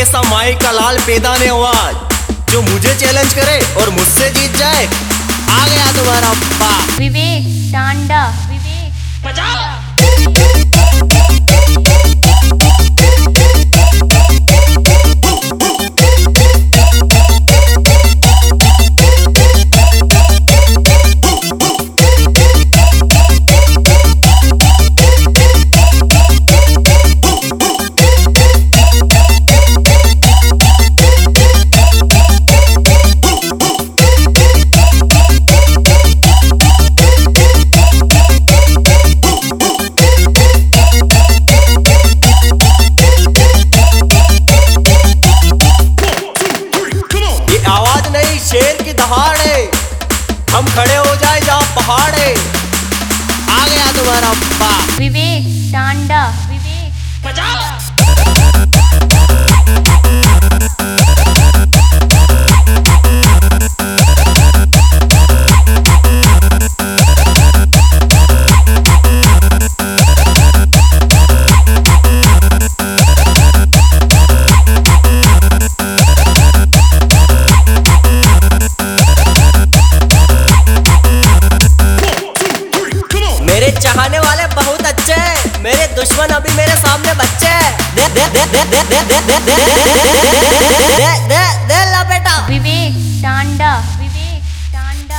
ऐसा माइक का लाल पैदा नहीं हुआ जो मुझे चैलेंज करे और मुझसे जीत जाए। आ गया तुम्हारा अब्बा विवेक टांडा। विवेक बजाओ। आवाज नहीं शेर की दहाड़ है, हम खड़े हो जाए जहाँ पहाड़ है। आ गया तुम्हारा अब्बा विवेक टांडा। विवेक बजाओ। मेरे चाहने वाले बहुत अच्छे हैं, मेरे दुश्मन अभी मेरे सामने बच्चे हैं। दे दे दे दे दे दे दे दे दे दे दे दे ला बेटा। विवेक टांडा। विवेक टांडा।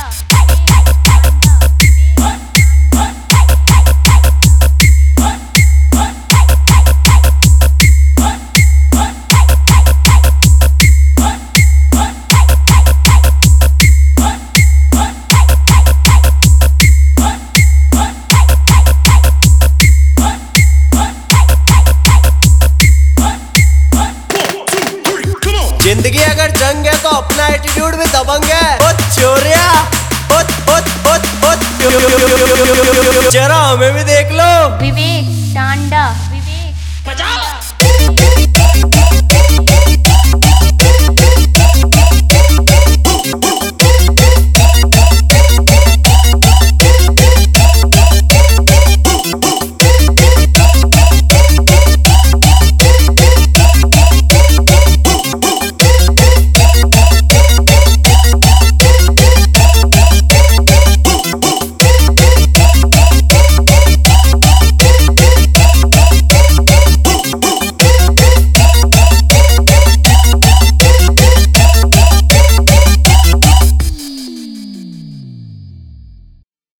जिंदगी अगर जंग है तो अपना एटीट्यूड भी दबंग है। ओ चोरिया जरा हमें भी देख लो। विवेक टांडा। विवेक बजाओ।